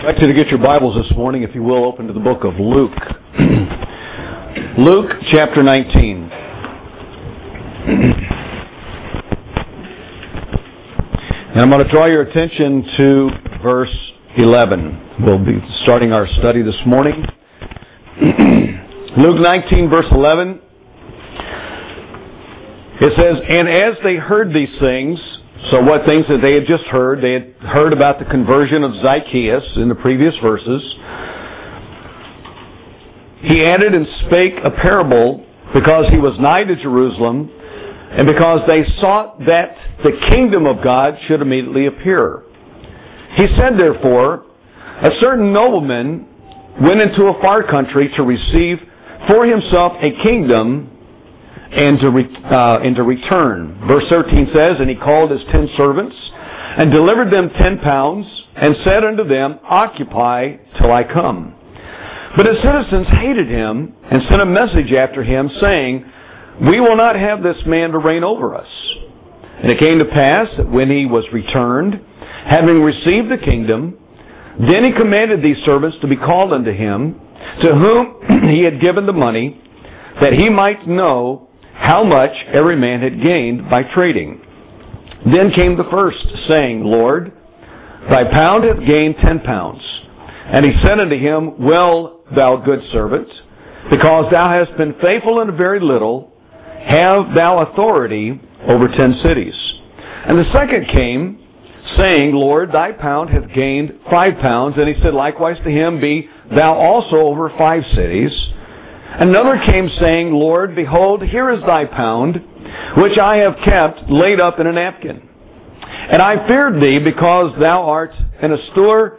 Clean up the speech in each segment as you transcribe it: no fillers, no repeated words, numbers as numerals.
I'd like you to get your Bibles this morning, if you will, open to the book of Luke. Luke chapter 19. And I'm going to draw your attention to verse 11. We'll be starting our study this morning. Luke 19, verse 11. It says, "And as they heard these things," so what things that they had just heard? They had heard about the conversion of Zacchaeus in the previous verses. "He added and spake a parable, because he was nigh to Jerusalem, and because they sought that the kingdom of God should immediately appear. He said, therefore, a certain nobleman went into a far country to receive for himself a kingdom and to return." Verse 13 says, "And he called his 10 servants, and delivered them 10 pounds, and said unto them, Occupy till I come. But his citizens hated him, and sent a message after him, saying, We will not have this man to reign over us. And it came to pass that when he was returned, having received the kingdom, then he commanded these servants to be called unto him, to whom he had given the money, that he might know how much every man had gained by trading. Then came the first, saying, Lord, thy pound hath gained 10 pounds. And he said unto him, Well, thou good servant, because thou hast been faithful in a very little, have thou authority over 10 cities. And the second came, saying, Lord, thy pound hath gained 5 pounds. And he said likewise to him, Be thou also over 5 cities. Another came, saying, Lord, behold, here is thy pound, which I have kept laid up in a napkin. And I feared thee, because thou art an austere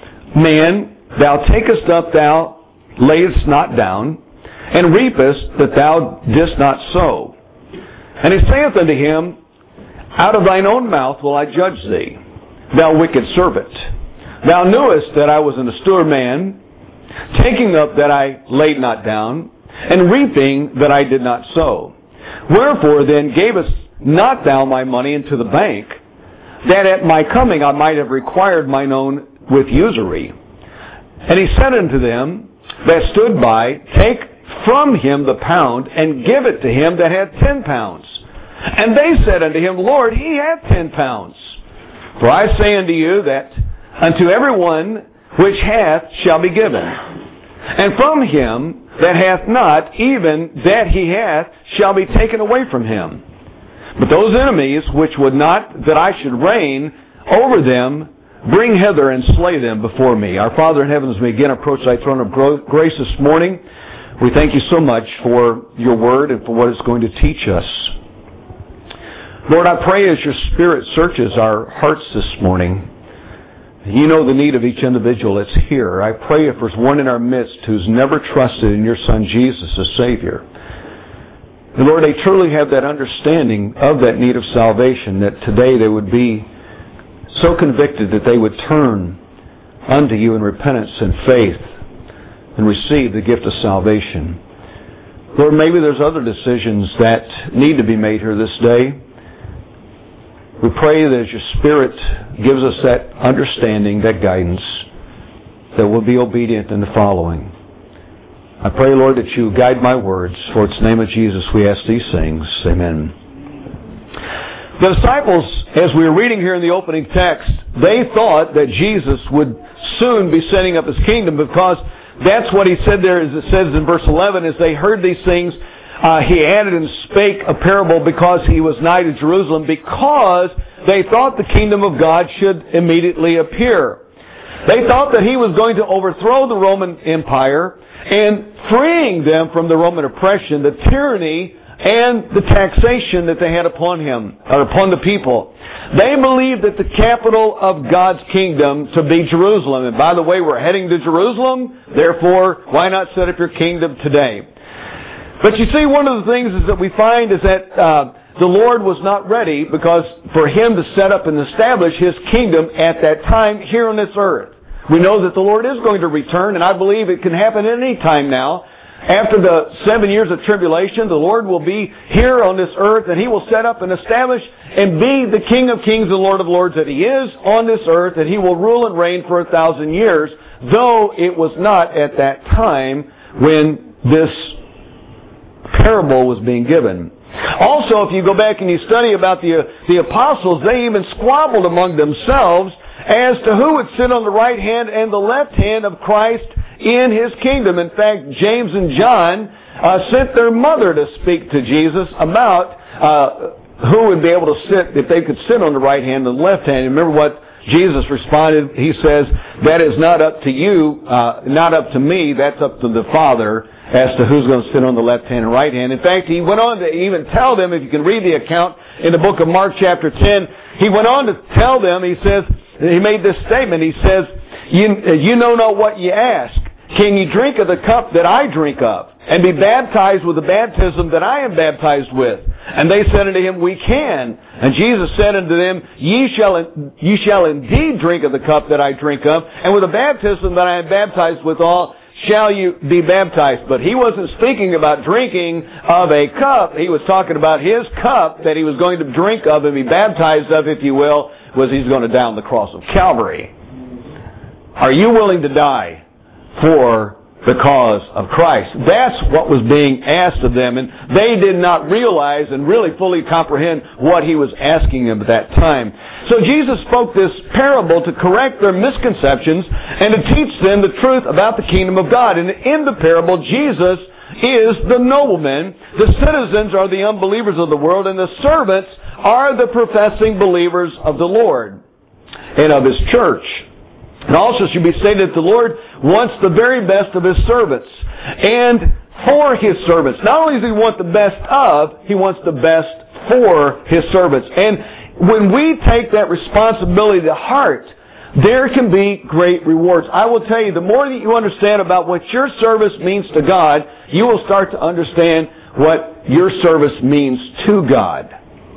man, thou takest up, thou layest not down, and reapest that thou didst not sow. And he saith unto him, Out of thine own mouth will I judge thee, thou wicked servant. Thou knewest that I was an austere man, taking up that I laid not down, and reaping that I did not sow. Wherefore then gavest not thou my money into the bank, that at my coming I might have required mine own with usury? And he said unto them that stood by, Take from him the pound, and give it to him that had 10 pounds. And they said unto him, Lord, he hath 10 pounds. For I say unto you that unto every one which hath shall be given, and from him that hath not, even that he hath shall be taken away from him. But those enemies which would not that I should reign over them, bring hither and slay them before me." Our Father in heaven, as we again approach thy throne of grace this morning, we thank you so much for your word and for what it's going to teach us. Lord, I pray as your Spirit searches our hearts this morning, you know the need of each individual that's here. I pray if there's one in our midst who's never trusted in your Son Jesus as Savior, and Lord, they truly have that understanding of that need of salvation, that today they would be so convicted that they would turn unto you in repentance and faith and receive the gift of salvation. Lord, maybe there's other decisions that need to be made here this day. We pray that as your Spirit gives us that understanding, that guidance, that we'll be obedient in the following. I pray, Lord, that you guide my words. For it's the name of Jesus we ask these things. Amen. The disciples, as we were reading here in the opening text, they thought that Jesus would soon be setting up his kingdom, because that's what he said there, as it says in verse 11, as they heard these things, he added and spake a parable, because he was nigh to Jerusalem, because they thought the kingdom of God should immediately appear. They thought that he was going to overthrow the Roman Empire and freeing them from the Roman oppression, the tyranny, and the taxation that they had upon him, or upon the people. They believed that the capital of God's kingdom to be Jerusalem. And by the way, we're heading to Jerusalem, therefore, why not set up your kingdom today? But you see, one of the things is that we find is that the Lord was not ready, because for him to set up and establish his kingdom at that time here on this earth. We know that the Lord is going to return, and I believe it can happen at any time now. after the 7 years of tribulation, the Lord will be here on this earth, and He will set up and establish and be the King of kings and Lord of lords that He is on this earth, and He will rule and reign for 1,000 years, though it was not at that time when this parable was being given. Also, if you go back and you study about the apostles, they even squabbled among themselves as to who would sit on the right hand and the left hand of Christ in His kingdom. In fact, James and John sent their mother to speak to Jesus about who would be able to sit, if they could sit on the right hand and the left hand. Remember what Jesus responded? He says, that is not up to you, not up to me, that's up to the Father as to who's going to sit on the left hand and right hand. In fact, He went on to even tell them, if you can read the account in the book of Mark chapter 10, He went on to tell them, He says, He made this statement, He says, you know not what you ask. Can you drink of the cup that I drink of, and be baptized with the baptism that I am baptized with? And they said unto Him, we can. And Jesus said unto them, ye shall indeed drink of the cup that I drink of, and with the baptism that I am baptized withal shall you be baptized. But He wasn't speaking about drinking of a cup. He was talking about His cup that He was going to drink of and be baptized of, if you will, was He's going to die on the cross of Calvary. Are you willing to die for the cause of Christ? That's what was being asked of them, and they did not realize and really fully comprehend what He was asking them at that time. So Jesus spoke this parable to correct their misconceptions and to teach them the truth about the kingdom of God. And in the parable, Jesus is the nobleman, the citizens are the unbelievers of the world, and the servants are the professing believers of the Lord and of His church. It also should be stated that the Lord wants the very best of His servants and for His servants. Not only does He want the best of, He wants the best for His servants. And when we take that responsibility to heart, there can be great rewards. I will tell you, the more that you understand about what your service means to God, you will start to understand what your service means to God.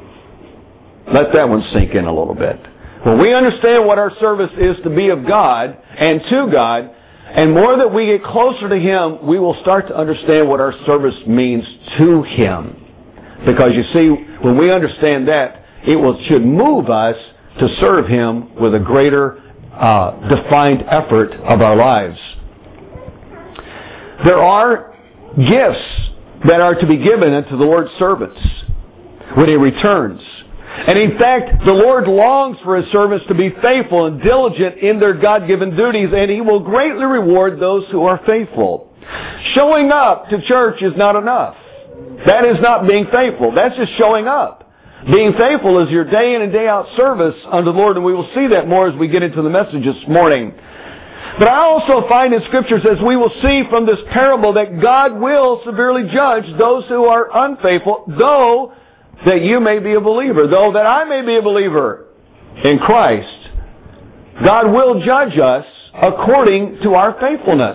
Let that one sink in a little bit. When we understand what our service is to be of God and to God, and more that we get closer to Him, we will start to understand what our service means to Him. Because you see, when we understand that, it should move us to serve Him with a greater defined effort of our lives. There are gifts that are to be given unto the Lord's servants when He returns. And in fact, the Lord longs for His servants to be faithful and diligent in their God-given duties, and He will greatly reward those who are faithful. Showing up to church is not enough. That is not being faithful. That's just showing up. Being faithful is your day in and day out service unto the Lord, and we will see that more as we get into the message this morning. But I also find in Scriptures, as we will see from this parable, that God will severely judge those who are unfaithful, though that you may be a believer, though that I may be a believer in Christ. God will judge us according to our faithfulness.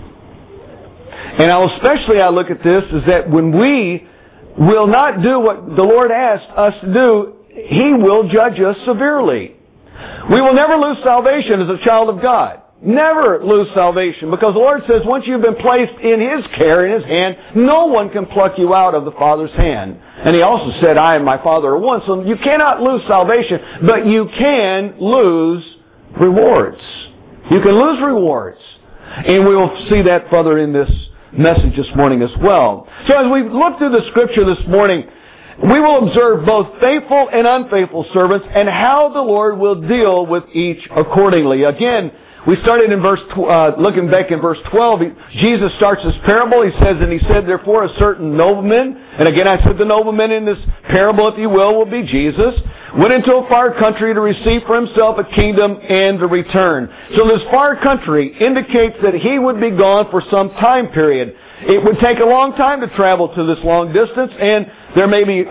And I look at this is that when we will not do what the Lord asked us to do, He will judge us severely. We will never lose salvation as a child of God. Never lose salvation, because the Lord says once you've been placed in His care, in His hand, no one can pluck you out of the Father's hand. And He also said, I and my Father are one. So you cannot lose salvation, but you can lose rewards. You can lose rewards. And we will see that further in this message this morning as well. So as we look through the Scripture this morning, we will observe both faithful and unfaithful servants and how the Lord will deal with each accordingly. Again, we started in looking back in verse 12, Jesus starts this parable. He says, and He said, therefore, a certain nobleman, and again I said the nobleman in this parable, if you will be Jesus, went into a far country to receive for himself a kingdom and to return. So this far country indicates that he would be gone for some time period. It would take a long time to travel to this long distance, and there may be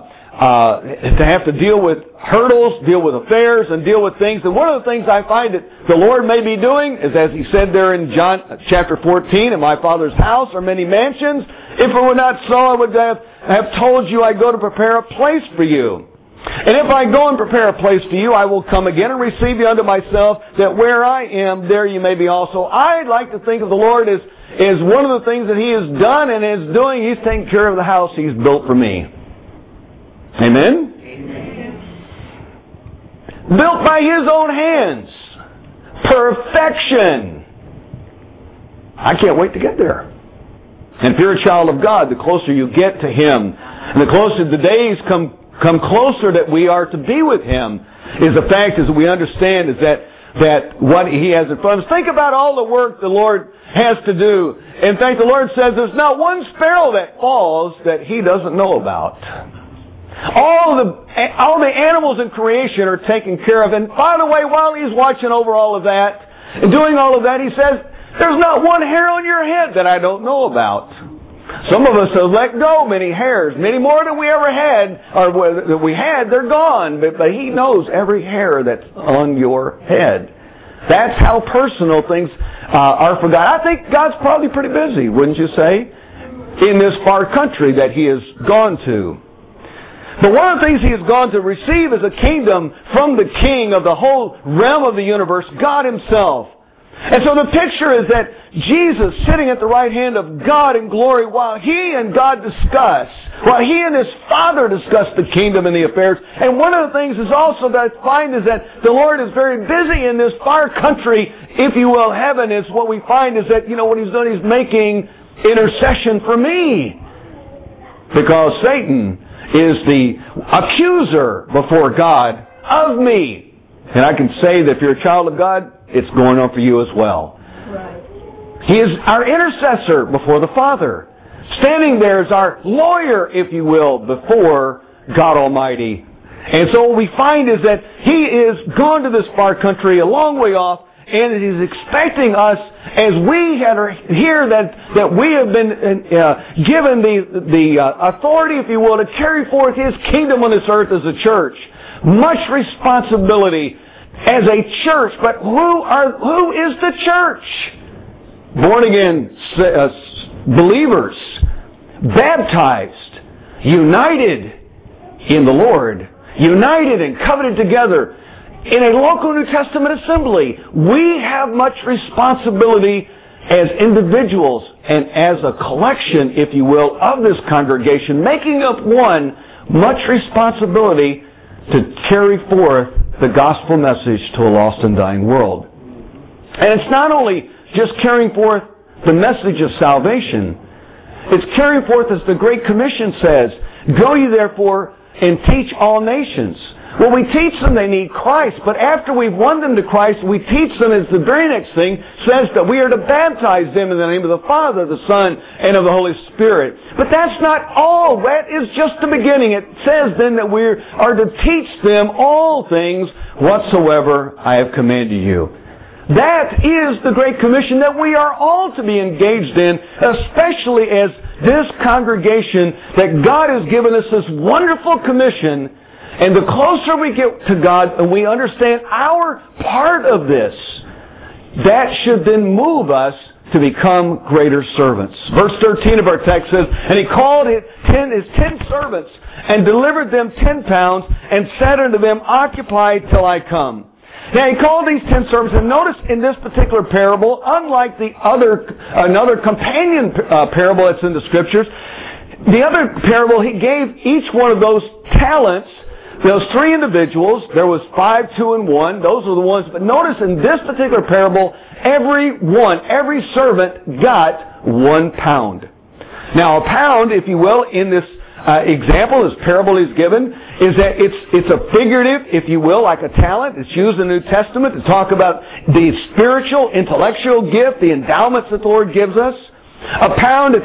to have to deal with hurdles, deal with affairs, and deal with things. And one of the things I find that the Lord may be doing is, as He said there in John chapter 14, in my Father's house are many mansions. If it were not so, I would have told you I go to prepare a place for you. And if I go and prepare a place for you, I will come again and receive you unto myself, that where I am, there you may be also. I'd like to think of the Lord as one of the things that He has done and is doing. He's taking care of the house He's built for me. Amen? Amen. Built by His own hands. Perfection. I can't wait to get there. And if you're a child of God, the closer you get to Him, and the closer the days come closer that we are to be with Him, is the fact is that we understand is that what He has in front of us. Think about all the work the Lord has to do. In fact, the Lord says there's not one sparrow that falls that He doesn't know about. All the animals in creation are taken care of. And by the way, while He's watching over all of that and doing all of that, He says, there's not one hair on your head that I don't know about. Some of us have let go many hairs, many more than we ever had, or that we had, they're gone. But He knows every hair that's on your head. That's how personal things are for God. I think God's probably pretty busy, wouldn't you say, in this far country that He has gone to. But one of the things He has gone to receive is a kingdom from the King of the whole realm of the universe, God Himself. And so the picture is that Jesus sitting at the right hand of God in glory while He and God discuss, while He and His Father discuss the kingdom and the affairs. And one of the things is also that I find is that the Lord is very busy in this far country, if you will, heaven. Is what we find is that, what He's done, He's making intercession for me. Because Satan is the accuser before God of me. And I can say that if you're a child of God, it's going on for you as well. Right. He is our intercessor before the Father. Standing there as our lawyer, if you will, before God Almighty. And so what we find is that He is gone to this far country a long way off, and He's expecting us, as we are here, that we have been given the authority, if you will, to carry forth His kingdom on this earth as a church. Much responsibility as a church, but who is the church? Born again believers, baptized, united in the Lord, united and covenanted together in a local New Testament assembly. We have much responsibility as individuals and as a collection, if you will, of this congregation, making up one, much responsibility to carry forth the gospel message to a lost and dying world. And it's not only just carrying forth the message of salvation, it's carrying forth, as the Great Commission says, go ye therefore and teach all nations. Well, we teach them they need Christ, but after we've won them to Christ, we teach them, as the very next thing says, that we are to baptize them in the name of the Father, the Son, and of the Holy Spirit. But that's not all. That is just the beginning. It says then that we are to teach them all things whatsoever I have commanded you. That is the Great Commission that we are all to be engaged in, especially as this congregation, that God has given us this wonderful commission. And the closer we get to God and we understand our part of this, that should then move us to become greater servants. Verse 13 of our text says, and He called his 10 servants and delivered them 10 pounds and said unto them, occupy till I come. Now He called these 10 servants, and notice in this particular parable, unlike another companion parable that's in the Scriptures, the other parable, He gave each one of those talents. Those 3 individuals, there was 5, 2, and 1. Those are the ones. But notice in this particular parable, every servant got 1 pound. Now, a pound, if you will, in this example, this parable He's given, is that it's a figurative, if you will, like a talent. It's used in the New Testament to talk about the spiritual, intellectual gift, the endowments that the Lord gives us. A pound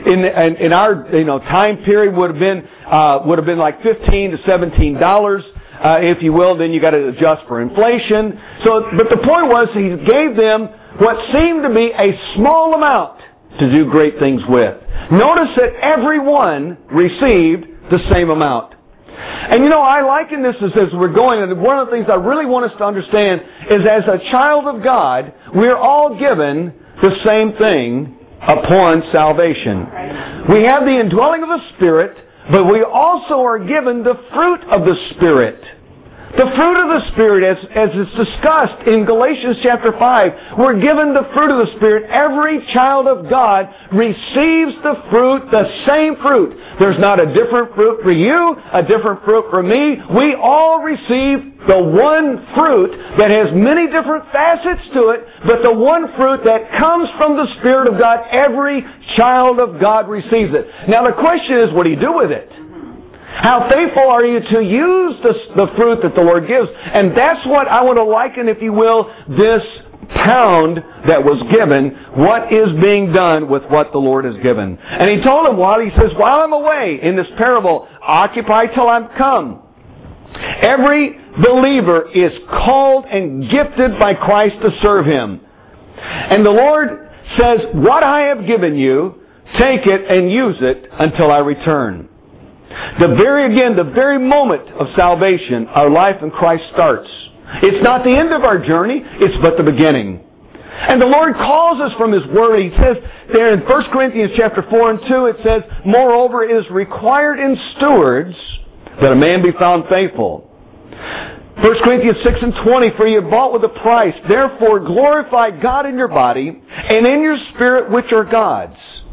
in our time period would have been like $15 to $17, if you will. Then you got to adjust for inflation. But the point was, He gave them what seemed to be a small amount to do great things with. Notice that everyone received the same amount. And I liken this as we're going, and one of the things I really want us to understand is, as a child of God, we're all given the same thing upon salvation. We have the indwelling of the Spirit but we also are given the fruit of the Spirit. The fruit of the Spirit, as is discussed in Galatians chapter 5, we're given the fruit of the Spirit. Every child of God receives the fruit, the same fruit. There's not a different fruit for you, a different fruit for me. We all receive the one fruit that has many different facets to it, but the one fruit that comes from the Spirit of God, every child of God receives it. Now the question is, what do you do with it? How faithful are you to use the fruit that the Lord gives? And that's what I want to liken, if you will, this pound that was given. What is being done with what the Lord has given? And He told him, while I'm away in this parable, occupy till I'm come. Every believer is called and gifted by Christ to serve Him. And the Lord says, what I have given you, take it and use it until I return. The very moment of salvation, our life in Christ starts. It's not the end of our journey, it's but the beginning. And the Lord calls us from His Word. He says there in 1 Corinthians chapter 4 and 2, it says, moreover, it is required in stewards that a man be found faithful. 1 Corinthians 6 and 20, for you are bought with a price. Therefore glorify God in your body and in your spirit, which are God's.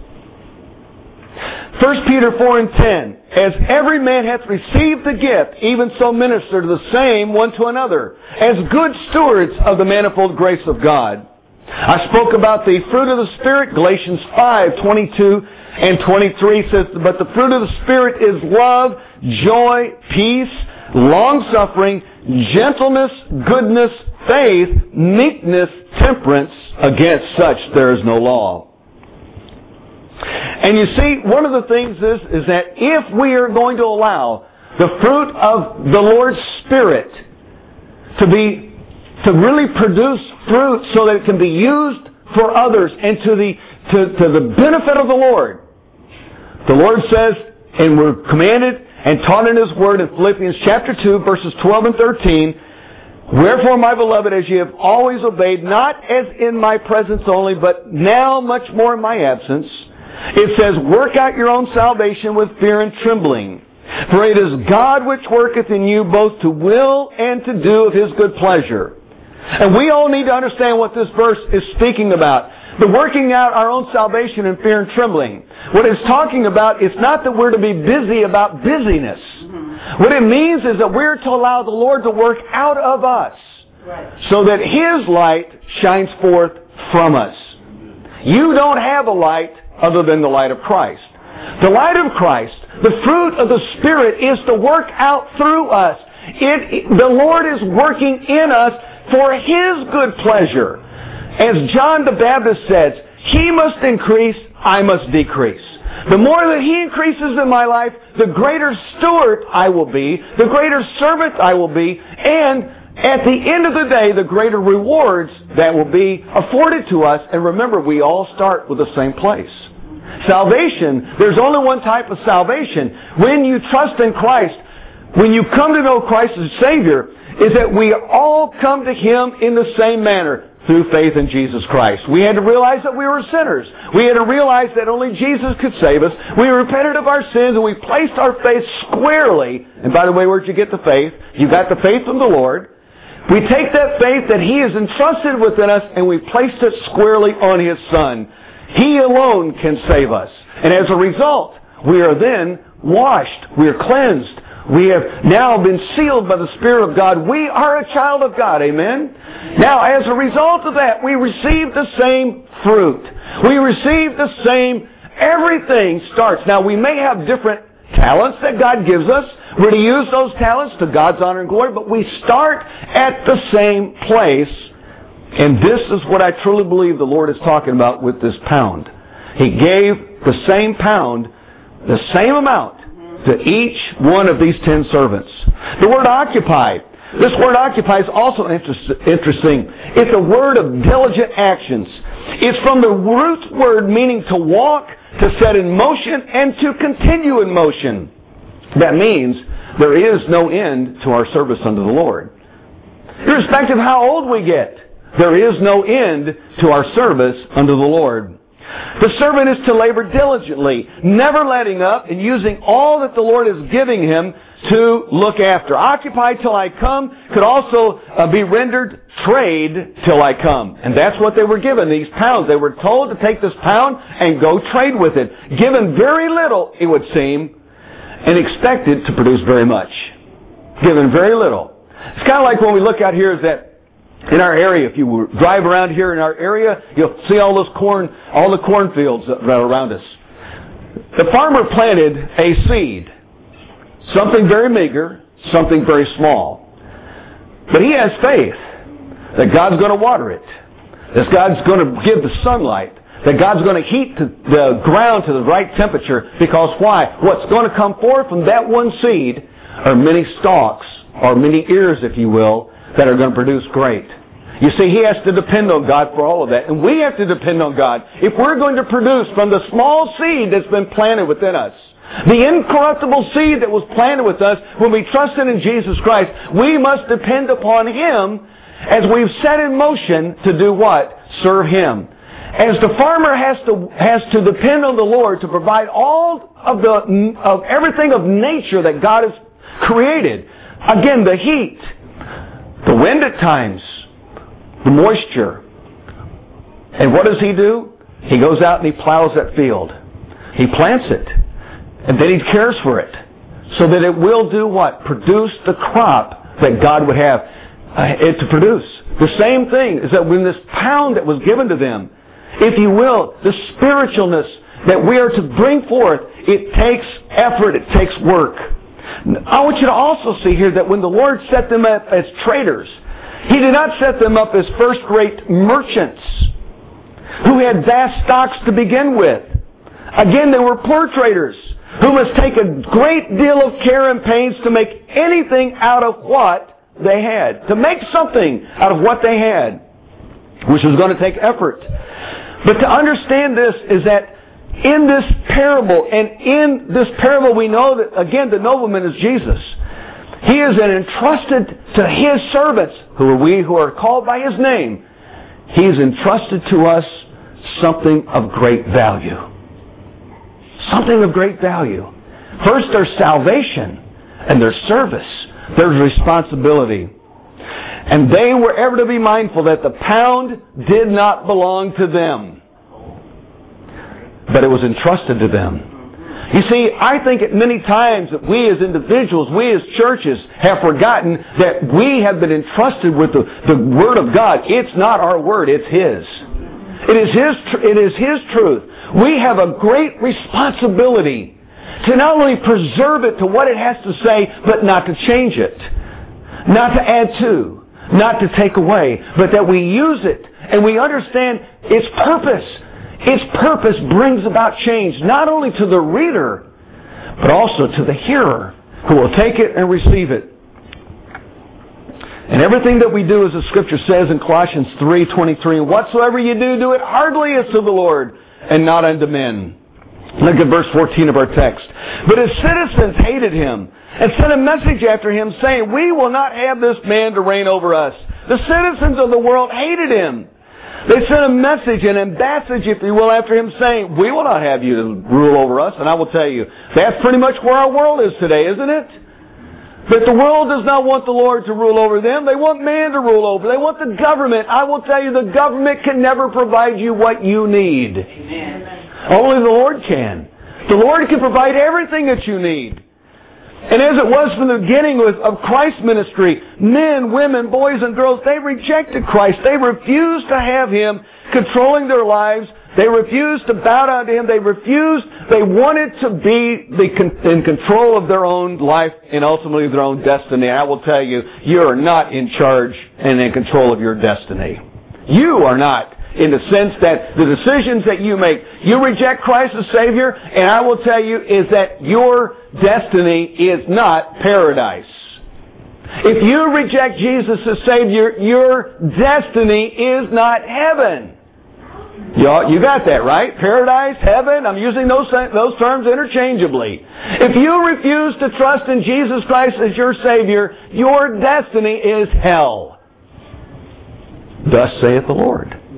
1 Peter 4 and 10, as every man hath received the gift, even so minister to the same one to another, as good stewards of the manifold grace of God. I spoke about the fruit of the Spirit. Galatians 5:22 and 23 says, but the fruit of the Spirit is love, joy, peace, long-suffering, gentleness, goodness, faith, meekness, temperance. Against such there is no law. And you see, one of the things is that if we are going to allow the fruit of the Lord's Spirit to really produce fruit so that it can be used for others and to the benefit of the Lord says, and we're commanded and taught in His Word in Philippians chapter 2, verses 12 and 13, wherefore, my beloved, as ye have always obeyed, not as in my presence only, but now much more in my absence, it says, work out your own salvation with fear and trembling. For it is God which worketh in you both to will and to do of His good pleasure. And we all need to understand what this verse is speaking about. The working out our own salvation in fear and trembling. What it's talking about, it's not that we're to be busy about busyness. What it means is that we're to allow the Lord to work out of us so that His light shines forth from us. You don't have a light other than the light of Christ. The light of Christ, the fruit of the Spirit, is to work out through us. The Lord is working in us for His good pleasure. As John the Baptist says, He must increase, I must decrease. The more that He increases in my life, the greater steward I will be, the greater servant I will be, and at the end of the day, the greater rewards that will be afforded to us. And remember, we all start with the same place. Salvation, there's only one type of salvation. When you trust in Christ, when you come to know Christ as Savior, is that we all come to Him in the same manner, through faith in Jesus Christ. We had to realize that we were sinners. We had to realize that only Jesus could save us. We repented of our sins and we placed our faith squarely. And by the way, where'd you get the faith? You got the faith from the Lord. We take that faith that He has entrusted within us and we placed it squarely on His Son. He alone can save us. And as a result, we are then washed. We are cleansed. We have now been sealed by the Spirit of God. We are a child of God. Amen? Now, as a result of that, we receive the same fruit. We receive the same, everything starts. Now, we may have different talents that God gives us. We're to use those talents to God's honor and glory, but we start at the same place. And this is what I truly believe the Lord is talking about with this pound. He gave the same pound, the same amount, to each one of these 10 servants. The word occupy. This word occupy is also interesting. It's a word of diligent actions. It's from the root word meaning to walk, to set in motion, and to continue in motion. That means there is no end to our service unto the Lord. Irrespective of how old we get, there is no end to our service unto the Lord. The servant is to labor diligently, never letting up, and using all that the Lord is giving him to look after. Occupy till I come could also be rendered trade till I come. And that's what they were given, these pounds. They were told to take this pound and go trade with it. Given very little, it would seem, and expected to produce very much. Given very little. It's kind of like when we look out here is that in our area, if you drive around here in our area, you'll see all this corn, all the cornfields that are around us. The farmer planted a seed. Something very meager, something very small. But he has faith that God's going to water it. That God's going to give the sunlight. That God's going to heat the ground to the right temperature. Because why? What's going to come forth from that one seed are many stalks, or many ears, if you will, that are going to produce great. You see, he has to depend on God for all of that. And we have to depend on God. If we're going to produce from the small seed that's been planted within us, the incorruptible seed that was planted with us when we trusted in Jesus Christ, we must depend upon Him as we've set in motion to do what? Serve Him. As the farmer has to depend on the Lord to provide all of everything of nature that God has created. Again, the heat, the wind at times, the moisture. And what does he do? He goes out and he plows that field. He plants it. And then he cares for it. So that it will do what? Produce the crop that God would have it to produce. The same thing is that when this pound that was given to them, if you will, the spiritualness that we are to bring forth, it takes effort, it takes work. I want you to also see here that when the Lord set them up as traders, He did not set them up as first-rate merchants who had vast stocks to begin with. Again, they were poor traders who must take a great deal of care and pains to make anything out of what they had. To make something out of what they had, which was going to take effort. But to understand this is that in this parable, and in this parable we know that, again, the nobleman is Jesus. He is entrusted to His servants, who are we who are called by His name. He is entrusted to us something of great value. Something of great value. First, there's salvation, and there's service. There's responsibility. And they were ever to be mindful that the pound did not belong to them, but it was entrusted to them. You see, I think at many times that we as individuals, we as churches have forgotten that we have been entrusted with the Word of God. It's not our word, it's His. It is His truth. We have a great responsibility to not only preserve it to what it has to say, but not to change it, not to add to, not to take away, but that we use it and we understand its purpose. Its purpose brings about change, not only to the reader, but also to the hearer who will take it and receive it. And everything that we do, as the Scripture says in Colossians 3:23, whatsoever you do, do it heartily as to the Lord and not unto men. Look at verse 14 of our text. But his citizens hated him and sent a message after him saying, we will not have this man to reign over us. The citizens of the world hated him. They sent a message, an ambassage, if you will, after him saying, we will not have you to rule over us. And I will tell you, that's pretty much where our world is today, isn't it? But the world does not want the Lord to rule over them. They want man to rule over. They want the government. I will tell you, the government can never provide you what you need. Amen. Only the Lord can. The Lord can provide everything that you need. And as it was from the beginning of Christ's ministry, men, women, boys, and girls, they rejected Christ. They refused to have Him controlling their lives. They refused to bow down to Him. They wanted to be in control of their own life and ultimately their own destiny. I will tell you, you are not in charge and in control of your destiny. You are not. In the sense that the decisions that you make, you reject Christ as Savior, and I will tell you is that your destiny is not paradise. If you reject Jesus as Savior, your destiny is not heaven. You got that, right? Paradise, heaven, I'm using those terms interchangeably. If you refuse to trust in Jesus Christ as your Savior, your destiny is hell. Thus saith the Lord.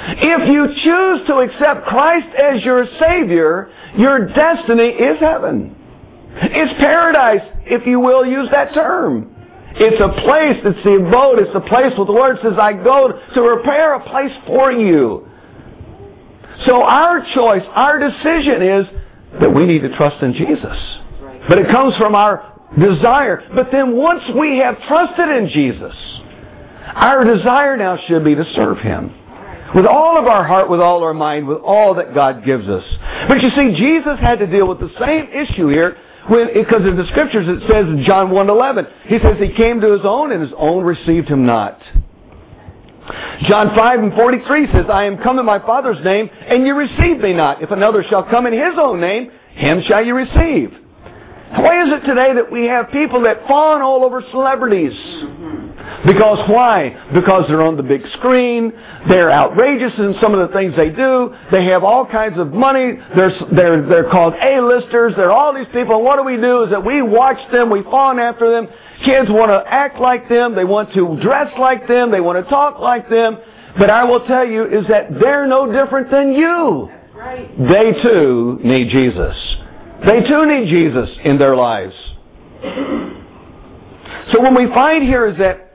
If you choose to accept Christ as your Savior, your destiny is heaven. It's paradise, if you will use that term. It's a place, it's the abode, it's the place where the Lord says, I go to prepare a place for you. So our choice, our decision is that we need to trust in Jesus. But it comes from our desire. But then once we have trusted in Jesus, our desire now should be to serve Him. With all of our heart, with all our mind, with all that God gives us. But you see, Jesus had to deal with the same issue here, because in the Scriptures it says in John 1:11, He says He came to His own and His own received Him not. John 5:43 says, I am come in my Father's name, and you receive me not. If another shall come in His own name, him shall you receive. Why is it today that we have people that fawn all over celebrities? Because why? Because they're on the big screen. They're outrageous in some of the things they do. They have all kinds of money. They're called A-listers. They're all these people. And what do is that we watch them. We fawn after them. Kids want to act like them. They want to dress like them. They want to talk like them. But I will tell you is that they're no different than you. That's right. They too need Jesus. They too need Jesus in their lives. So when we find here is that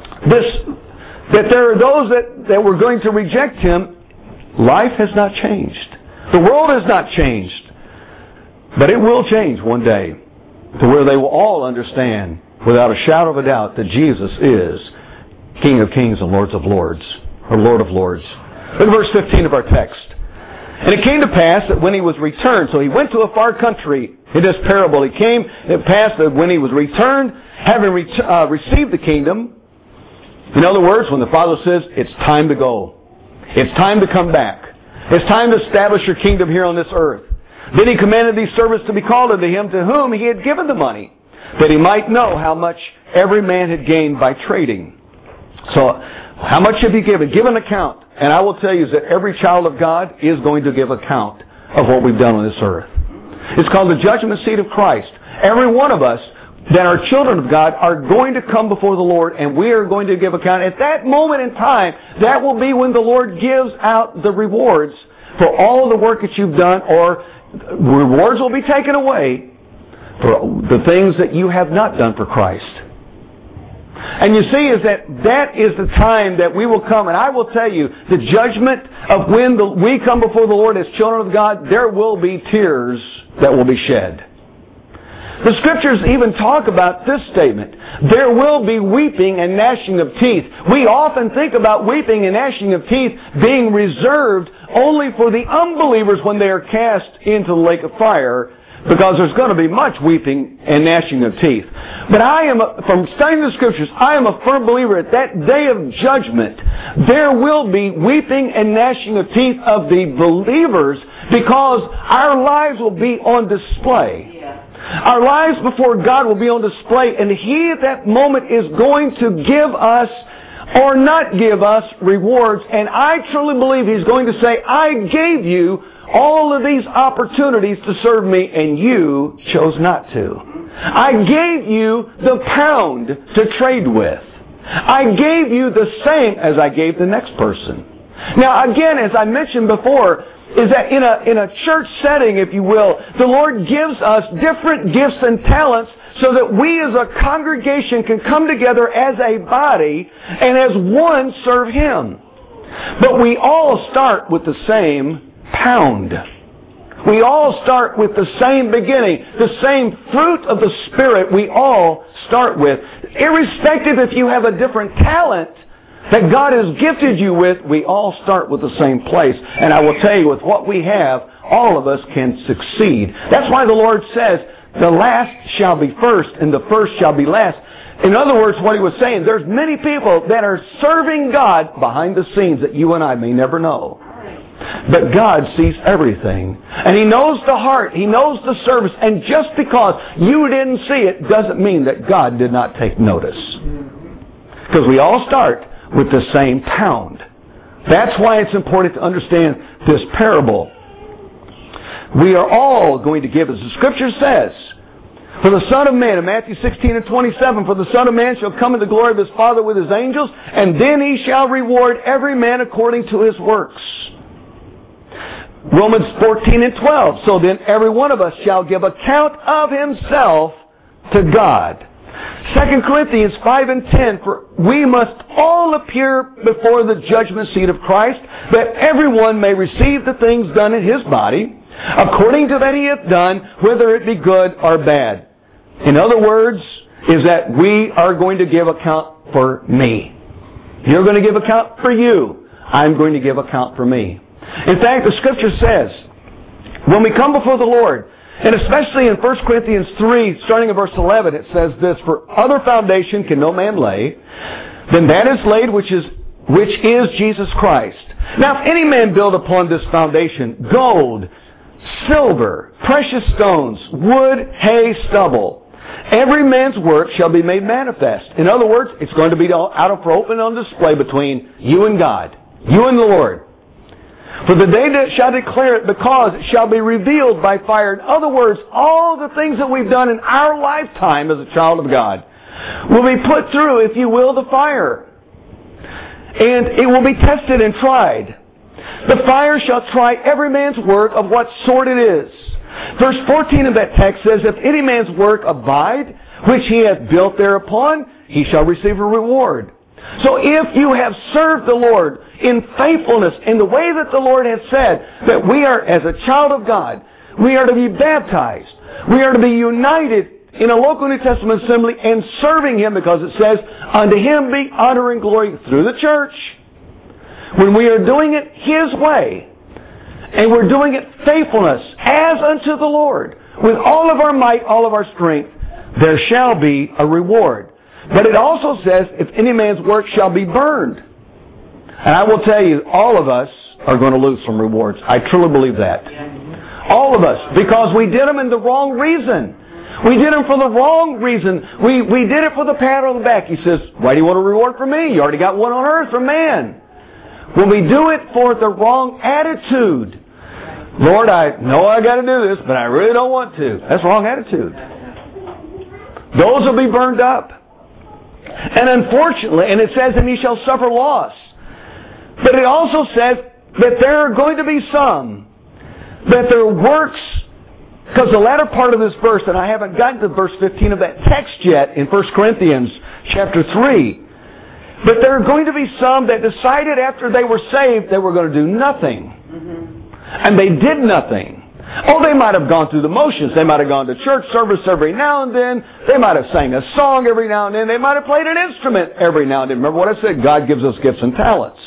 there are those that were going to reject Him, life has not changed. The world has not changed. But it will change one day to where they will all understand without a shadow of a doubt that Jesus is King of Kings and Lord of Lords. Look at verse 15 of our text. And it came to pass that when He was returned, so He went to a far country in this parable. It passed that when He was returned, having received the kingdom, in other words, when the Father says, it's time to go. It's time to come back. It's time to establish your kingdom here on this earth. Then He commanded these servants to be called unto Him to whom He had given the money, that He might know how much every man had gained by trading. So, how much have you given? Give an account. And I will tell you that every child of God is going to give account of what we've done on this earth. It's called the judgment seat of Christ. Every one of us that are children of God are going to come before the Lord, and we are going to give account. At that moment in time, that will be when the Lord gives out the rewards for all of the work that you've done, or rewards will be taken away for the things that you have not done for Christ. And you see is that is the time that we will come, and I will tell you, the judgment of when we come before the Lord as children of God, there will be tears that will be shed. The Scriptures even talk about this statement. There will be weeping and gnashing of teeth. We often think about weeping and gnashing of teeth being reserved only for the unbelievers when they are cast into the lake of fire, because there's going to be much weeping and gnashing of teeth. But from studying the Scriptures, I am a firm believer at that day of judgment, there will be weeping and gnashing of teeth of the believers, because our lives will be on display. Our lives before God will be on display, and He at that moment is going to give us or not give us rewards. And I truly believe He's going to say, I gave you all of these opportunities to serve me, and you chose not to. I gave you the pound to trade with. I gave you the same as I gave the next person. Now again, as I mentioned before, is that in a church setting, if you will, the Lord gives us different gifts and talents so that we as a congregation can come together as a body and as one serve Him. But we all start with the same pound. We all start with the same beginning, the same fruit of the Spirit we all start with. Irrespective if you have a different talent that God has gifted you with, we all start with the same place. And I will tell you, with what we have, all of us can succeed. That's why the Lord says, the last shall be first and the first shall be last. In other words, what He was saying, there's many people that are serving God behind the scenes that you and I may never know. But God sees everything. And He knows the heart. He knows the service. And just because you didn't see it doesn't mean that God did not take notice. Because we all start with the same pound. That's why it's important to understand this parable. We are all going to give, as the Scripture says, For the Son of Man, in Matthew 16:27, for the Son of Man shall come in the glory of His Father with His angels, and then He shall reward every man according to his works. Romans 14:12, so then every one of us shall give account of himself to God. 2 Corinthians 5:10, for we must all appear before the judgment seat of Christ, that everyone may receive the things done in his body, according to that he hath done, whether it be good or bad. In other words, is that we are going to give account for me. You're going to give account for you. I'm going to give account for me. In fact, the Scripture says, when we come before the Lord, and especially in 1 Corinthians 3, starting at verse 11, it says this, for other foundation can no man lay, than that is laid which is Jesus Christ. Now if any man build upon this foundation gold, silver, precious stones, wood, hay, stubble, every man's work shall be made manifest. In other words, it's going to be out for open on display between you and God, you and the Lord. For the day that shall declare it, because it shall be revealed by fire. In other words, all the things that we've done in our lifetime as a child of God will be put through, if you will, the fire. And it will be tested and tried. The fire shall try every man's work of what sort it is. Verse 14 of that text says, if any man's work abide, which he hath built thereupon, he shall receive a reward. So if you have served the Lord in faithfulness, in the way that the Lord has said, that we are, as a child of God, we are to be baptized. We are to be united in a local New Testament assembly and serving Him, because it says, unto Him be honor and glory through the church. When we are doing it His way, and we're doing it faithfulness as unto the Lord, with all of our might, all of our strength, there shall be a reward. But it also says, if any man's work shall be burned. And I will tell you, all of us are going to lose some rewards. I truly believe that. All of us. Because we did them in the wrong reason. We did them for the wrong reason. We did it for the pat on the back. He says, why do you want a reward from me? You already got one on earth from man. When we do it for the wrong attitude. Lord, I know I got to do this, but I really don't want to. That's wrong attitude. Those will be burned up. And unfortunately, and it says, and ye shall suffer loss. But it also says that there are going to be some that their works, because the latter part of this verse, and I haven't gotten to verse 15 of that text yet in 1 Corinthians chapter 3, but there are going to be some that decided after they were saved they were going to do nothing. And they did nothing. Oh, they might have gone through the motions. They might have gone to church service every now and then. They might have sang a song every now and then. They might have played an instrument every now and then. Remember what I said? God gives us gifts and talents.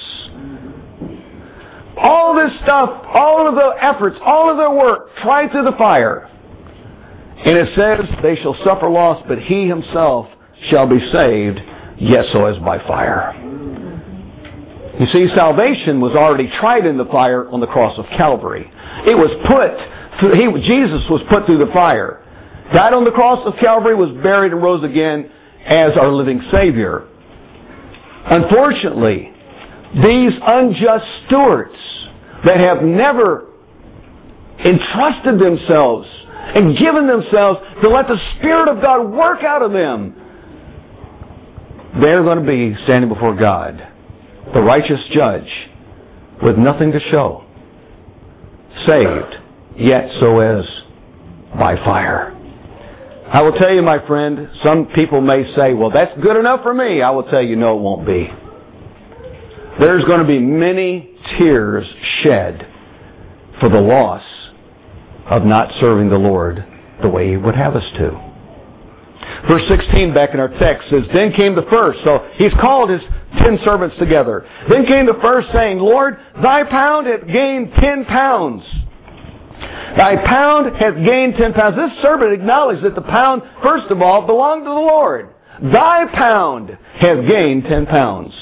All this stuff, all of the efforts, all of their work, tried through the fire. And it says, they shall suffer loss, but he himself shall be saved, yet so as by fire. You see, salvation was already tried in the fire on the cross of Calvary. It was Jesus was put through the fire. Died on the cross of Calvary, was buried and rose again as our living Savior. Unfortunately, these unjust stewards that have never entrusted themselves and given themselves to let the Spirit of God work out of them, they're going to be standing before God, the righteous judge, with nothing to show. Saved, yet so as by fire. I will tell you, my friend, some people may say, well, that's good enough for me. I will tell you, no, it won't be. There's going to be many tears shed for the loss of not serving the Lord the way He would have us to. Verse 16 back in our text says, then came the first. So He's called His 10 servants together. Then came the first, saying, Lord, thy pound hath gained 10 pounds. Thy pound hath gained 10 pounds. This servant acknowledged that the pound, first of all, belonged to the Lord. Thy pound hath gained 10 pounds.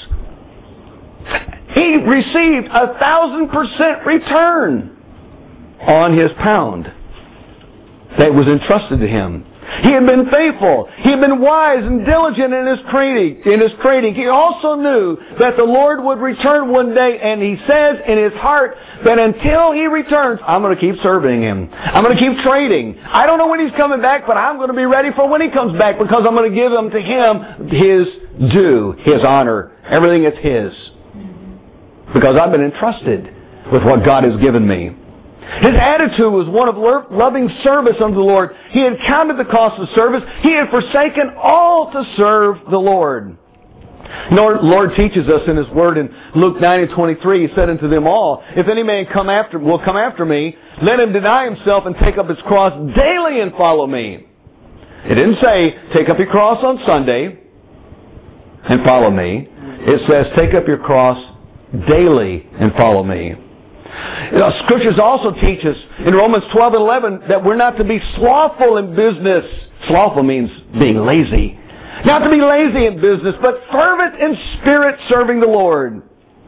He received 1,000% return on his pound that was entrusted to him. He had been faithful. He had been wise and diligent in his trading. He also knew that the Lord would return one day, and he says in his heart that until he returns, I'm going to keep serving him. I'm going to keep trading. I don't know when he's coming back, but I'm going to be ready for when he comes back, because I'm going to give to him his due, his honor. Everything is his. Because I've been entrusted with what God has given me. His attitude was one of loving service unto the Lord. He had counted the cost of service. He had forsaken all to serve the Lord. The Lord teaches us in His Word in Luke 9:23. He said unto them all, if any man will come after me, let him deny himself and take up his cross daily and follow me. It didn't say, take up your cross on Sunday and follow me. It says, take up your cross daily and follow me. Scriptures also teach us in Romans 12:11 that we're not to be slothful in business. Slothful means being lazy. Not to be lazy in business, but fervent in spirit, serving the Lord.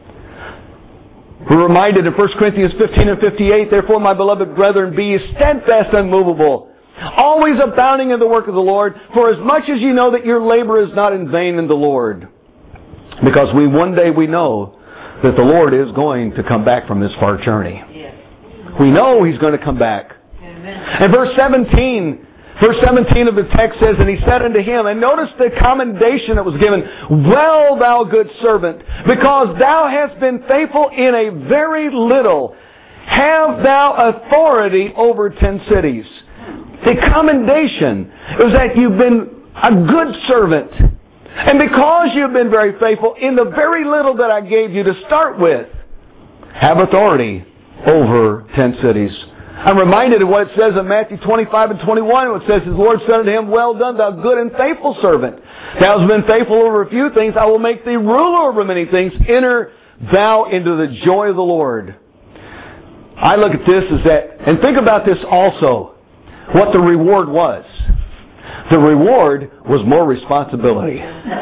We're reminded in 1 Corinthians 15:58, therefore, my beloved brethren, be ye steadfast, unmovable, always abounding in the work of the Lord, for as much as you know that your labor is not in vain in the Lord. Because one day we know that the Lord is going to come back from this far journey. Yes. We know He's going to come back. Amen. And verse 17 of the text says, and he said unto him, and notice the commendation that was given, well, thou good servant, because thou hast been faithful in a very little, have thou authority over 10 cities. The commendation is that you've been a good servant. And because you've been very faithful in the very little that I gave you to start with, have authority over 10 cities. I'm reminded of what it says in Matthew 25 and 21. It says, his Lord said unto him, well done, thou good and faithful servant. Thou hast been faithful over a few things. I will make thee ruler over many things. Enter thou into the joy of the Lord. I look at this as that, and think about this also, what the reward was. The reward was more responsibility.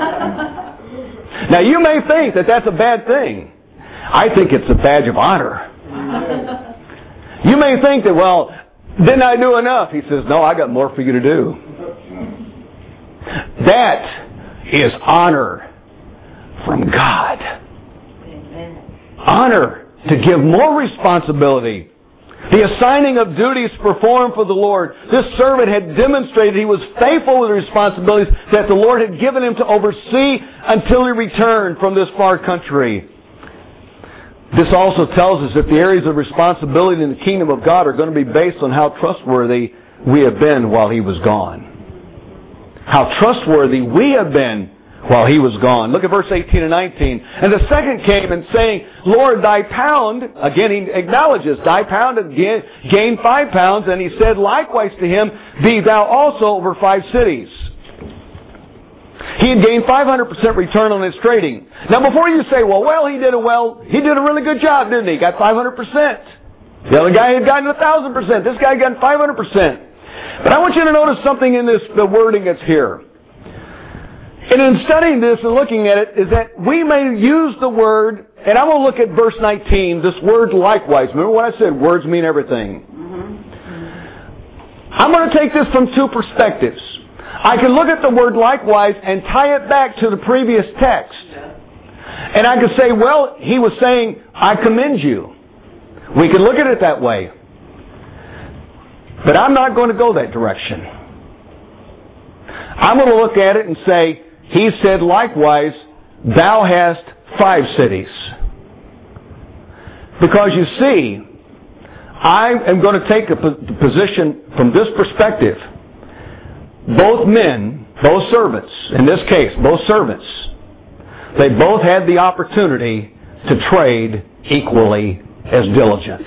Now you may think that that's a bad thing. I think it's a badge of honor. You may think that, well, didn't I do enough? He says, no, I got more for you to do. That is honor from God. Honor to give more responsibility. The assigning of duties performed for the Lord. This servant had demonstrated he was faithful with the responsibilities that the Lord had given him to oversee until he returned from this far country. This also tells us that the areas of responsibility in the kingdom of God are going to be based on how trustworthy we have been while he was gone. How trustworthy we have been while he was gone. Look at verse 18 and 19. And the second came and saying, Lord, thy pound, again he acknowledges, thy pound had gained 5 pounds, and he said likewise to him, be thou also over 5 cities. He had gained 500% return on his trading. Now before you say, well, he did a really good job, didn't he? Got 500%. The other guy had gotten 1,000%. This guy got 500%. But I want you to notice something in the wording that's here. And in studying this and looking at it, is that we may use the word, and I'm going to look at verse 19, this word likewise. Remember what I said, words mean everything. I'm going to take this from 2 perspectives. I can look at the word likewise and tie it back to the previous text. And I could say, well, he was saying, I commend you. We can look at it that way. But I'm not going to go that direction. I'm going to look at it and say, he said likewise, thou hast 5 cities. Because you see, I am going to take a position from this perspective. Both men, both servants, in this case, both servants, they both had the opportunity to trade equally as diligent.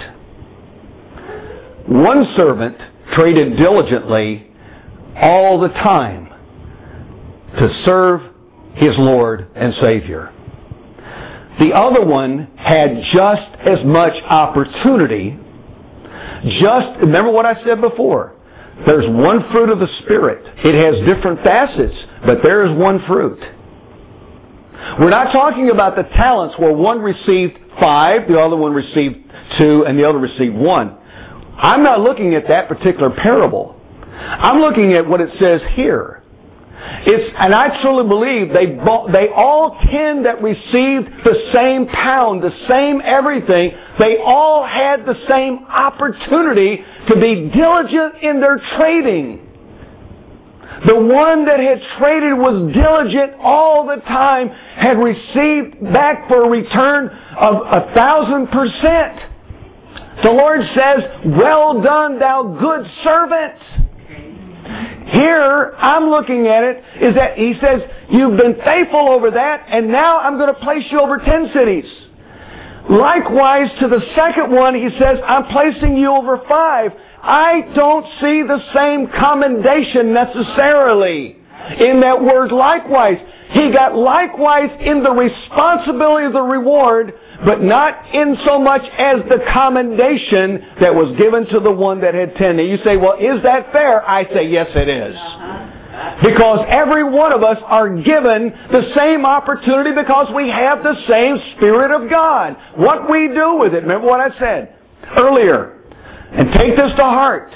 One servant traded diligently all the time to serve his Lord and Savior. The other one had just as much opportunity. Remember what I said before. There's one fruit of the Spirit. It has different facets, but there is one fruit. We're not talking about the talents where one received 5, the other one received 2, and the other received 1. I'm not looking at that particular parable. I'm looking at what it says here. And I truly believe they all 10 that received the same pound, the same everything, they all had the same opportunity to be diligent in their trading. The one that had traded was diligent all the time, had received back for a return of 1,000%. The Lord says, "Well done, thou good servant." Here, I'm looking at it, is that He says, "You've been faithful over that, and now I'm going to place you over 10 cities." Likewise, to the second one, He says, "I'm placing you over 5. I don't see the same commendation necessarily in that word likewise. He got likewise in the responsibility of the reward, but not in so much as the commendation that was given to the one that had 10. Now you say, well, is that fair? I say, yes, it is. Because every one of us are given the same opportunity because we have the same Spirit of God. What we do with it, remember what I said earlier, and take this to heart.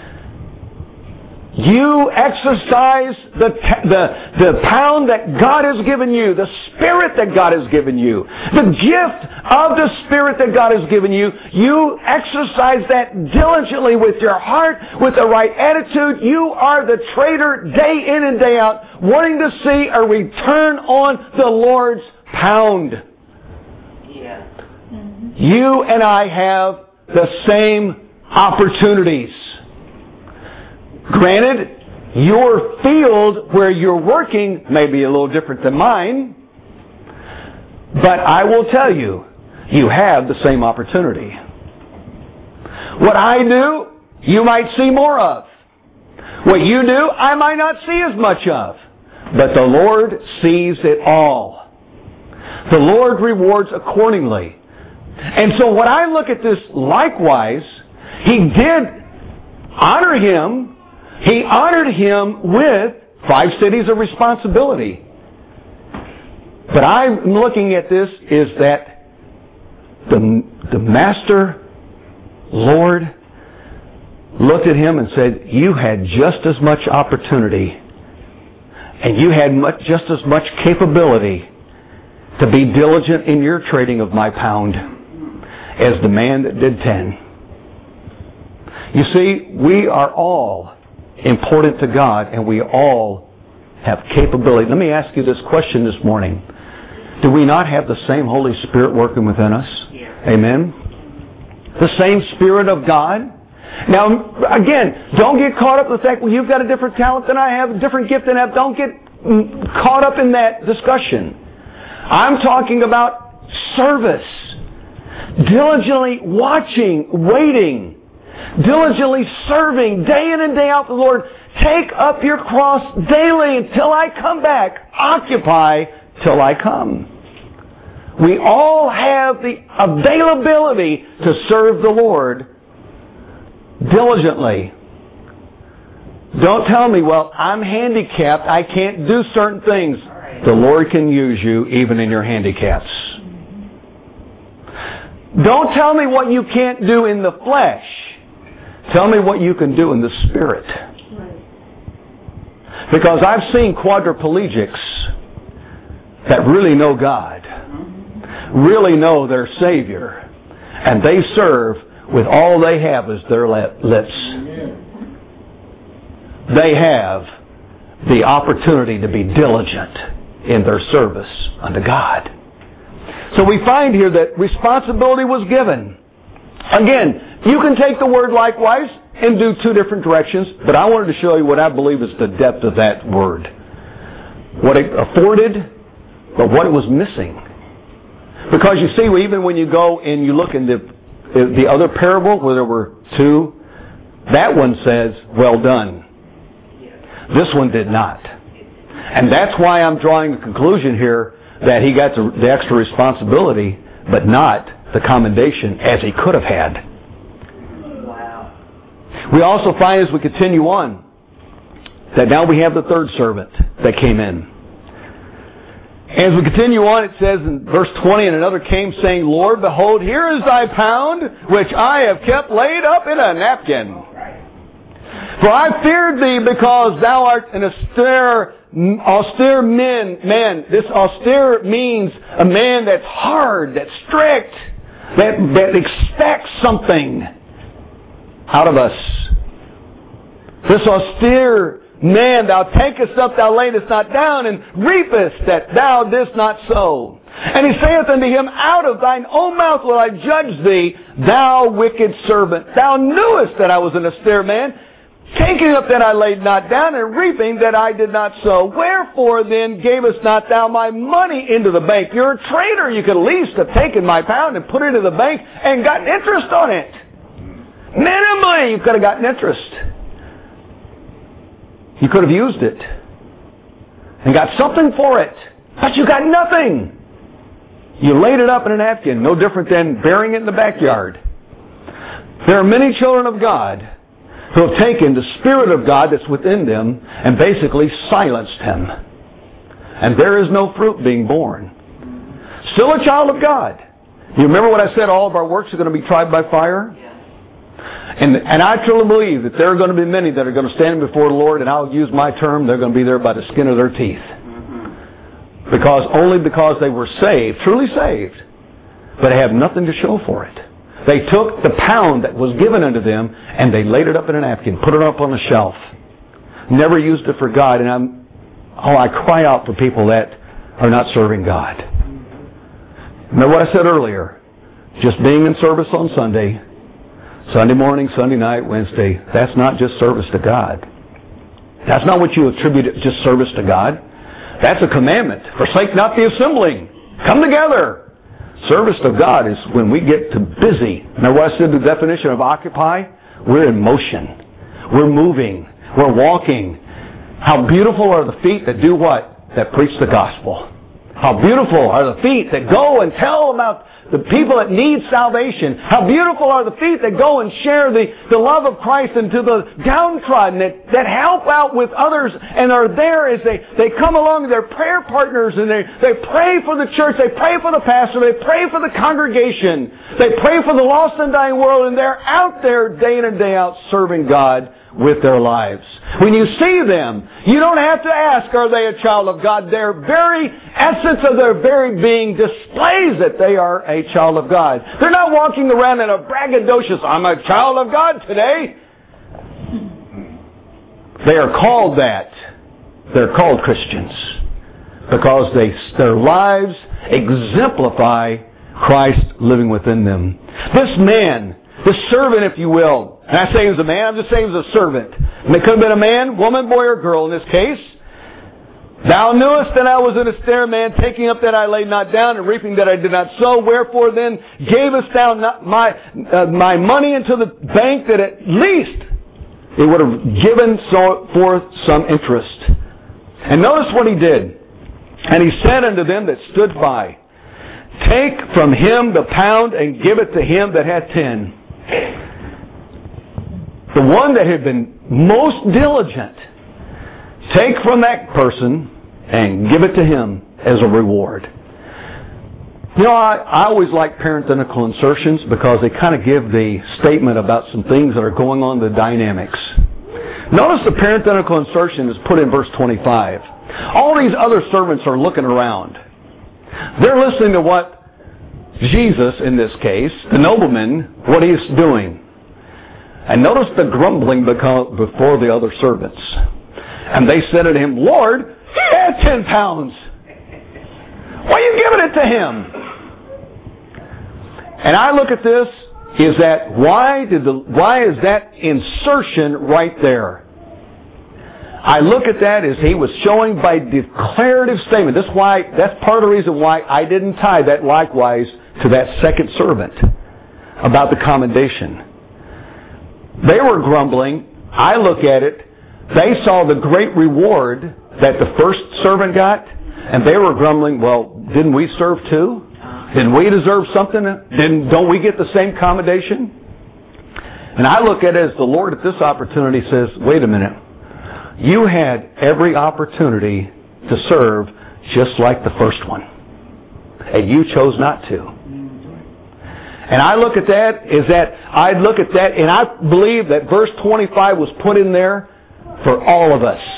You exercise the pound that God has given you, the Spirit that God has given you, the gift of the Spirit that God has given you. You exercise that diligently with your heart, with the right attitude. You are the trader day in and day out, wanting to see a return on the Lord's pound. Yeah. You and I have the same opportunities. Granted, your field where you're working may be a little different than mine, but I will tell you, you have the same opportunity. What I do, you might see more of. What you do, I might not see as much of. But the Lord sees it all. The Lord rewards accordingly. And so when I look at this likewise, He did honor him. He honored him with 5 cities of responsibility. But I'm looking at this is that the Master, Lord, looked at him and said, you had just as much opportunity and you had just as much capability to be diligent in your trading of my pound as the man that did 10. You see, we are all important to God and we all have capability. Let me ask you this question this morning. Do we not have the same Holy Spirit working within us? Yeah. Amen? The same Spirit of God? Now, again, don't get caught up in the fact, well, you've got a different talent than I have, a different gift than I have. Don't get caught up in that discussion. I'm talking about service. Diligently watching, waiting, diligently serving day in and day out the Lord. Take up your cross daily until I come back. Occupy till I come. We all have the availability to serve the Lord diligently. Don't tell me, well, I'm handicapped. I can't do certain things. The Lord can use you even in your handicaps. Don't tell me what you can't do in the flesh. Tell me what you can do in the Spirit. Because I've seen quadriplegics that really know God, really know their Savior, and they serve with all they have is their lips. They have the opportunity to be diligent in their service unto God. So we find here that responsibility was given. Again, you can take the word likewise and do 2 different directions, but I wanted to show you what I believe is the depth of that word. What it afforded, but what it was missing. Because you see, even when you go and you look in the other parable where there were 2, that one says, well done. This one did not. And that's why I'm drawing the conclusion here that he got the extra responsibility, but not the commendation as he could have had. Wow. We also find as we continue on that now we have the 3rd servant that came in. As we continue on, it says in verse 20, and another came saying, Lord, behold, here is thy pound, which I have kept laid up in a napkin. For I feared thee because thou art an austere man. This austere means a man that's hard, that's strict, that expects something out of us. This austere man, thou takest up, thou layest not down, and reapest that thou didst not sow. And he saith unto him, out of thine own mouth will I judge thee, thou wicked servant. Thou knewest that I was an austere man, taking up that I laid not down, and reaping that I did not sow. Wherefore then gavest not thou my money into the bank? You're a traitor. You could at least have taken my pound and put it into the bank and gotten interest on it. Minimally, you could have gotten interest. You could have used it and got something for it, but you got nothing. You laid it up in a napkin, no different than burying it in the backyard. There are many children of God who have taken the Spirit of God that's within them and basically silenced Him. And there is no fruit being born. Still a child of God. You remember what I said, all of our works are going to be tried by fire? And I truly believe that there are going to be many that are going to stand before the Lord, and I'll use my term, they're going to be there by the skin of their teeth. Only because they were saved, truly saved, but they have nothing to show for it. They took the pound that was given unto them and they laid it up in a napkin, put it up on a shelf. Never used it for God, and I cry out for people that are not serving God. Remember what I said earlier, just being in service on Sunday morning, Sunday night, Wednesday, that's not just service to God. That's not what you attribute it, just service to God. That's a commandment. Forsake not the assembling. Come together. Service to God is when we get too busy. Remember what I said, the definition of occupy? We're in motion. We're moving. We're walking. How beautiful are the feet that do what? That preach the gospel. How beautiful are the feet that go and tell about the people that need salvation. How beautiful are the feet that go and share the love of Christ into the downtrodden, that help out with others and are there as they come along, they're prayer partners, and they pray for the church, they pray for the pastor, they pray for the congregation, they pray for the lost and dying world, and they're out there day in and day out serving God with their lives. When you see them, you don't have to ask, are they a child of God? Their very essence of their very being displays that they are a child of God. They're not walking around in a braggadocious, I'm a child of God today. They are called that. They're called Christians because their lives exemplify Christ living within them. This man, this servant, if you will, and I say he was a man, I'm just saying he was a servant. And it could have been a man, woman, boy, or girl in this case. Thou knewest that I was an austere man, taking up that I laid not down, and reaping that I did not sow. Wherefore then gavest thou not my money into the bank, that at least it would have given forth some interest. And notice what he did. And he said unto them that stood by, take from him the pound and give it to him that had 10. The one that had been most diligent, take from that person and give it to him as a reward. You know, I always like parenthetical insertions because they kind of give the statement about some things that are going on, the dynamics. Notice the parenthetical insertion is put in verse 25. All these other servants are looking around. They're listening to what Jesus, in this case, the nobleman, what he's doing. And notice the grumbling before the other servants. And they said to him, Lord, he had 10 pounds. Why are you giving it to him? And I look at this, is that why is that insertion right there? I look at that as he was showing by declarative statement. That's part of the reason why I didn't tie that likewise to that second servant about the commendation. They were grumbling. I look at it. They saw the great reward that the first servant got, and they were grumbling, well, didn't we serve too? Didn't we deserve something? Don't we get the same commendation? And I look at it as the Lord at this opportunity says, wait a minute. You had every opportunity to serve just like the first one. And you chose not to. And I look at that, and I believe that verse 25 was put in there for all of us.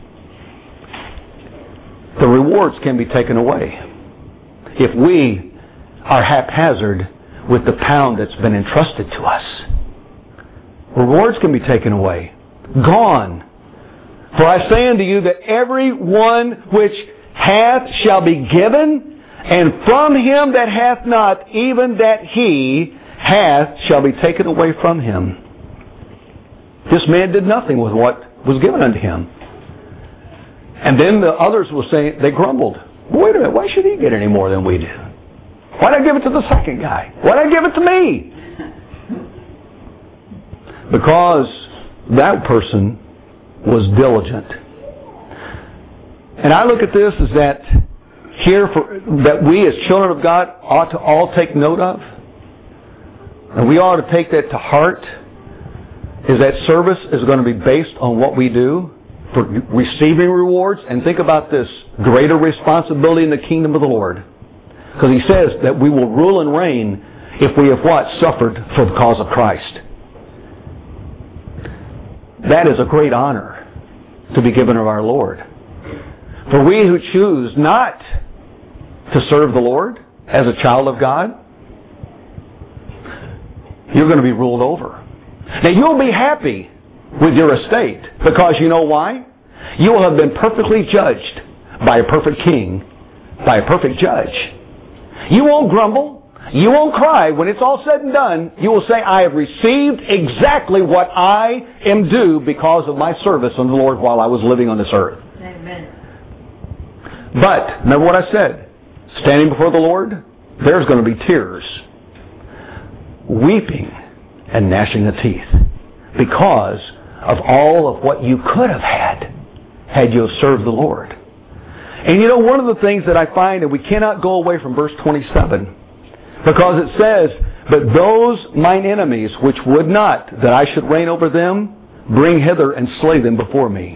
The rewards can be taken away if we are haphazard with the pound that's been entrusted to us. Rewards can be taken away. Gone. For I say unto you that every one which hath shall be given, and from him that hath not, even that he hath shall be taken away from him. This man did nothing with what was given unto him. And then the others will say, they grumbled. Wait a minute, why should he get any more than we do? Why'd I give it to the second guy? Why'd I give it to me? Because that person was diligent. And I look at this as that that we as children of God ought to all take note of. And we ought to take that to heart, is that service is going to be based on what we do for receiving rewards. And think about this, greater responsibility in the kingdom of the Lord. Because he says that we will rule and reign if we have what? Suffered for the cause of Christ. That is a great honor to be given of our Lord. For we who choose not to serve the Lord as a child of God, you're going to be ruled over. Now you'll be happy with your estate, because you know why? You will have been perfectly judged by a perfect king, by a perfect judge. You won't grumble. You won't cry. When it's all said and done, you will say, I have received exactly what I am due because of my service unto the Lord while I was living on this earth. Amen. But, remember what I said, standing before the Lord, there's going to be tears, weeping, and gnashing of teeth, because of all of what you could have had you have served the Lord. And you know, one of the things that I find, and we cannot go away from verse 27, because it says, but those mine enemies which would not that I should reign over them, bring hither and slay them before me.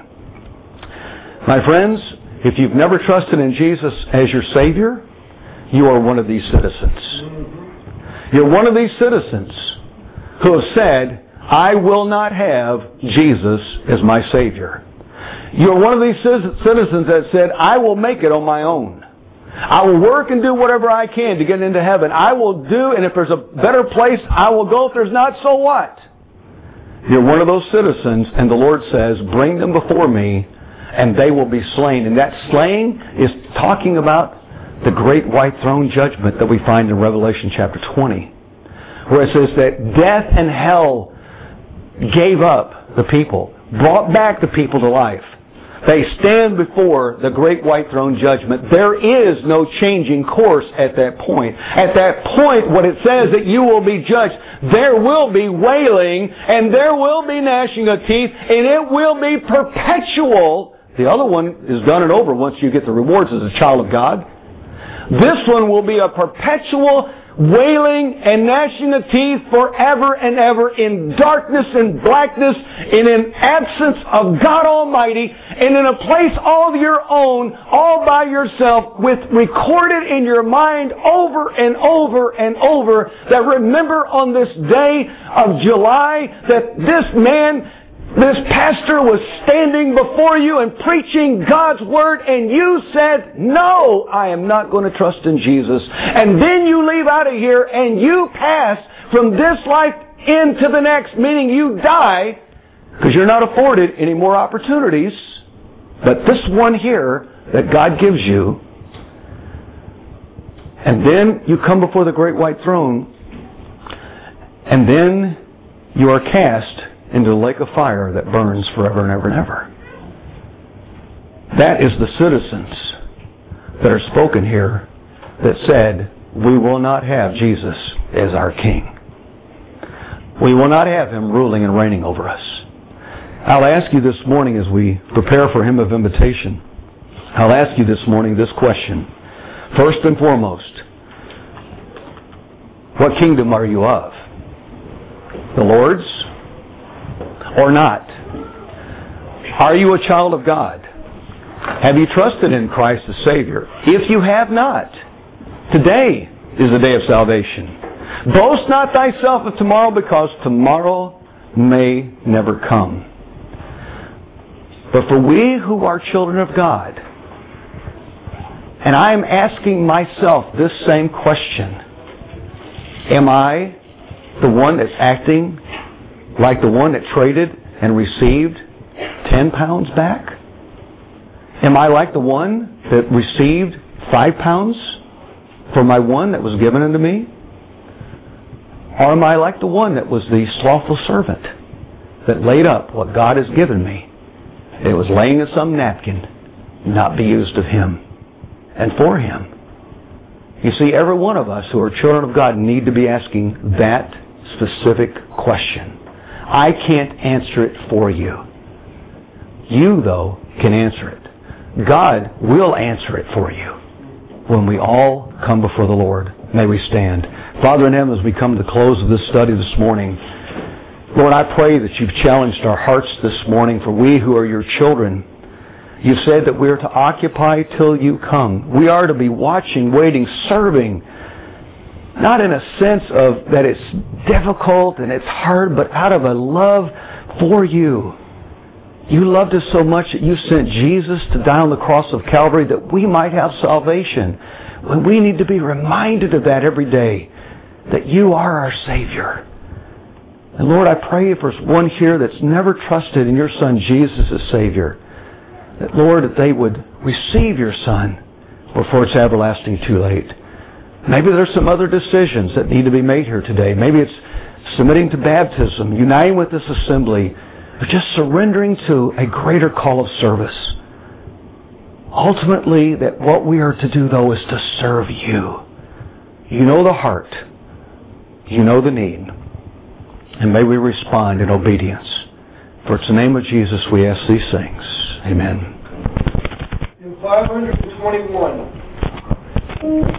My friends, if you've never trusted in Jesus as your Savior, you are one of these citizens. You're one of these citizens who have said, I will not have Jesus as my Savior. You're one of these citizens that said, I will make it on my own. I will work and do whatever I can to get into heaven. I will do, and if there's a better place, I will go. If there's not, so what? You're one of those citizens, and the Lord says, bring them before me, and they will be slain. And that slaying is talking about the great white throne judgment that we find in Revelation chapter 20, where it says that death and hell gave up the people, brought back the people to life. They stand before the great white throne judgment. There is no changing course at that point. At that point, what it says that you will be judged, there will be wailing, and there will be gnashing of teeth, and it will be perpetual. The other one is done and over once you get the rewards as a child of God. This one will be a perpetual wailing and gnashing of teeth forever and ever, in darkness and blackness, in an absence of God Almighty, and in a place all of your own, all by yourself, with recorded in your mind over and over and over that remember on this day of July that this pastor was standing before you and preaching God's Word, and you said, no, I am not going to trust in Jesus. And then you leave out of here and you pass from this life into the next, meaning you die, because you're not afforded any more opportunities. But this one here that God gives you, and then you come before the great white throne, and then you are cast into the lake of fire that burns forever and ever and ever. That is the citizens that are spoken here that said, we will not have Jesus as our King. We will not have Him ruling and reigning over us. I'll ask you this morning as we prepare for Hymn of Invitation, I'll ask you this morning this question. First and foremost, what kingdom are you of? The Lord's or not? Are you a child of God? Have you trusted in Christ as Savior? If you have not, today is the day of salvation. Boast not thyself of tomorrow, because tomorrow may never come. But for we who are children of God, and I am asking myself this same question, am I the one that's acting like the one that traded and received 10 pounds back? Am I like the one that received 5 pounds for my one that was given unto me? Or am I like the one that was the slothful servant that laid up what God has given me? It was laying in some napkin, not be used of Him and for Him. You see, every one of us who are children of God need to be asking that specific question. I can't answer it for you. You, though, can answer it. God will answer it for you when we all come before the Lord. May we stand. Father in heaven, as we come to the close of this study this morning, Lord, I pray that you've challenged our hearts this morning, for we who are your children, you've said that we are to occupy till you come. We are to be watching, waiting, serving, not in a sense of that it's difficult and it's hard, but out of a love for you. You loved us so much that you sent Jesus to die on the cross of Calvary that we might have salvation. When we need to be reminded of that every day, that you are our Savior. And Lord, I pray if there's one here that's never trusted in your Son Jesus as Savior, that Lord, that they would receive your Son before it's everlasting too late. Maybe there's some other decisions that need to be made here today. Maybe it's submitting to baptism, uniting with this assembly, or just surrendering to a greater call of service. Ultimately, that what we are to do, though, is to serve you. You know the heart. You know the need. And may we respond in obedience. For it's the name of Jesus we ask these things. Amen. In 521.